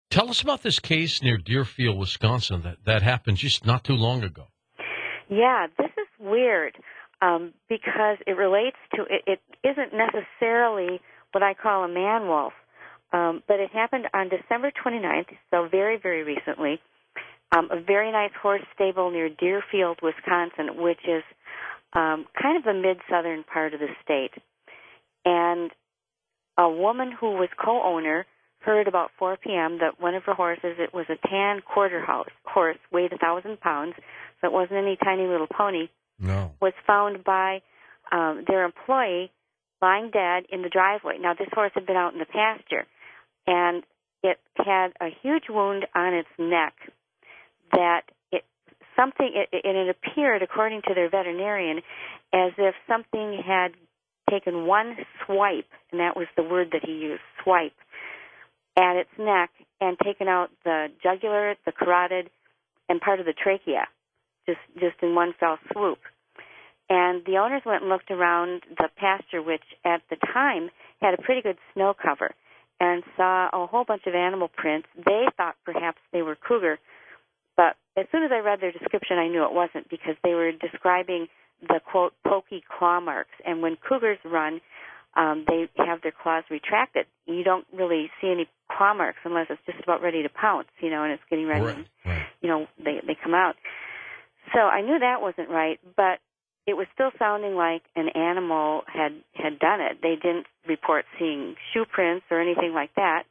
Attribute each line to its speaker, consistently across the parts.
Speaker 1: Tell us about this case near Deerfield, Wisconsin that happened just not too long ago.
Speaker 2: Yeah, this is weird because it relates to, it isn't necessarily what I call a man wolf, but it happened on December 29th, so very, very recently. A very nice horse stable near Deerfield, Wisconsin, which is kind of the mid-southern part of the state. And a woman who was co-owner heard about 4 p.m. that one of her horses, it was a tan quarter horse, weighed 1,000 pounds, so it wasn't any tiny little pony, was found by their employee lying dead in the driveway. Now, this horse had been out in the pasture, and it had a huge wound on its neck that it appeared, according to their veterinarian, as if something had taken one swipe, and that was the word that he used, swipe, at its neck and taken out the jugular, the carotid, and part of the trachea, just in one fell swoop. And the owners went and looked around the pasture, which at the time had a pretty good snow cover, and saw a whole bunch of animal prints. They thought perhaps they were cougar, but as soon as I read their description, I knew it wasn't, because they were describing the, quote, pokey claw marks. And when cougars run, they have their claws retracted. You don't really see any claw marks unless it's just about ready to pounce, and it's getting ready.
Speaker 1: Right.
Speaker 2: They come out. So I knew that wasn't right, but it was still sounding like an animal had done it. They didn't report seeing shoe prints or anything like that.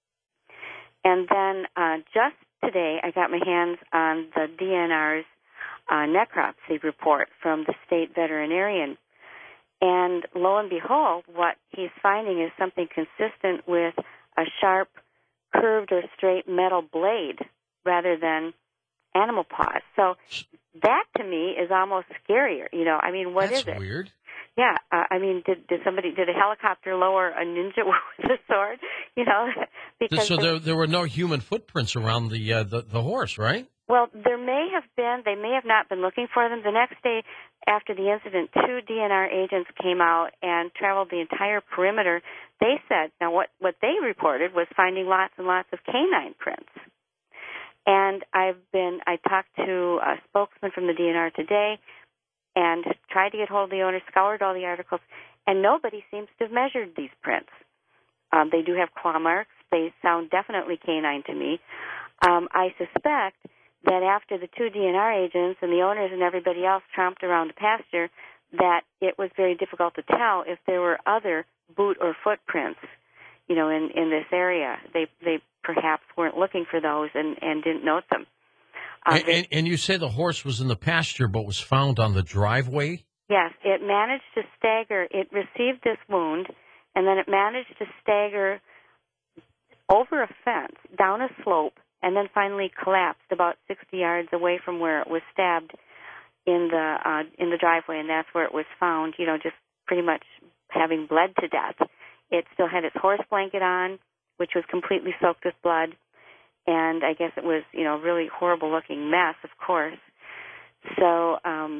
Speaker 2: And then just today, I got my hands on the DNR's necropsy report from the state veterinarian. And lo and behold, what he's finding is something consistent with a sharp, curved or straight metal blade rather than animal paws. So that, to me, is almost scarier. What is it?
Speaker 1: That's weird.
Speaker 2: Yeah, did a helicopter lower a ninja with a sword? Because
Speaker 1: So there were no human footprints around the horse, right?
Speaker 2: Well, there may have been. They may have not been looking for them. The next day after the incident, 2 DNR agents came out and traveled the entire perimeter. They said, now what they reported was finding lots and lots of canine prints. And I talked to a spokesman from the DNR today and tried to get hold of the owner, scoured all the articles, and nobody seems to have measured these prints. They do have claw marks. They sound definitely canine to me. I suspect that after the 2 DNR agents and the owners and everybody else tromped around the pasture, that it was very difficult to tell if there were other boot or footprints, in this area. They perhaps weren't looking for those and didn't note them.
Speaker 1: And you say the horse was in the pasture but was found on the driveway?
Speaker 2: Yes, it managed to stagger. It received this wound, and then it managed to stagger over a fence, down a slope, and then finally collapsed about 60 yards away from where it was stabbed in the driveway, and that's where it was found, just pretty much having bled to death. It still had its horse blanket on, which was completely soaked with blood, and I guess it was, a really horrible-looking mess, of course. So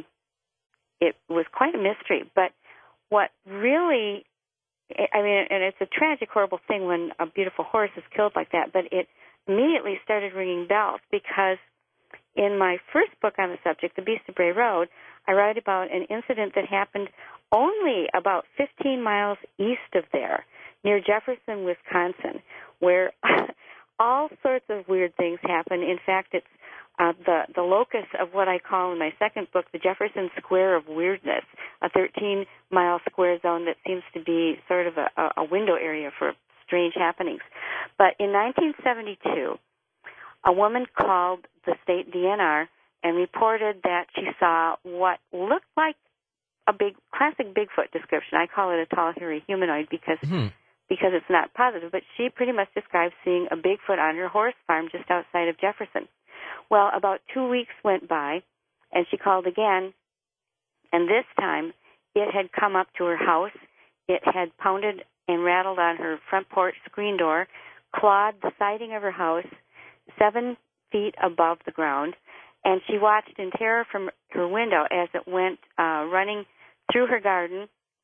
Speaker 2: it was quite a mystery. But what really, and it's a tragic, horrible thing when a beautiful horse is killed like that, but it immediately started ringing bells, because in my first book on the subject, The Beast of Bray Road, I write about an incident that happened only about 15 miles east of there, near Jefferson, Wisconsin, where all sorts of weird things happen. In fact, it's the locus of what I call in my second book the Jefferson Square of Weirdness, a 13-mile square zone that seems to be sort of a window area for strange happenings. But in 1972, a woman called the state DNR and reported that she saw what looked like a classic Bigfoot description. I call it a tall, hairy humanoid because it's not positive, but she pretty much described seeing a Bigfoot on her horse farm just outside of Jefferson. Well, about 2 weeks went by, and she called again, and this time it had come up to her house. It had pounded and rattled on her front porch screen door, clawed the siding of her house 7 feet above the ground, and she watched in terror from her window as it went running through her garden,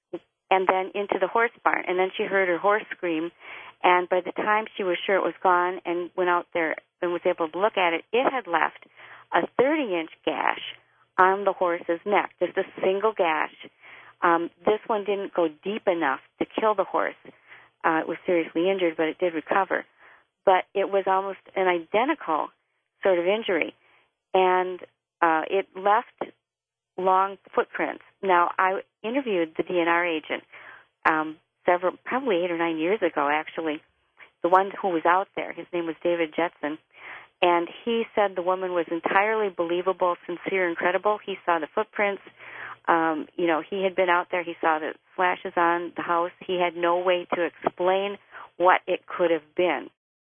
Speaker 2: and then into the horse barn. And then she heard her horse scream, and by the time she was sure it was gone and went out there and was able to look at it, it had left a 30-inch gash on the horse's neck, just a single gash. This one didn't go deep enough to kill the horse. It was seriously injured, but it did recover. But it was almost an identical sort of injury, and it left long footprints. Now, I interviewed the DNR agent probably 8 or 9 years ago, actually, the one who was out there. His name was David Jetson, and he said the woman was entirely believable, sincere, and credible. He saw the footprints. He had been out there. He saw the slashes on the house. He had no way to explain what it could have been.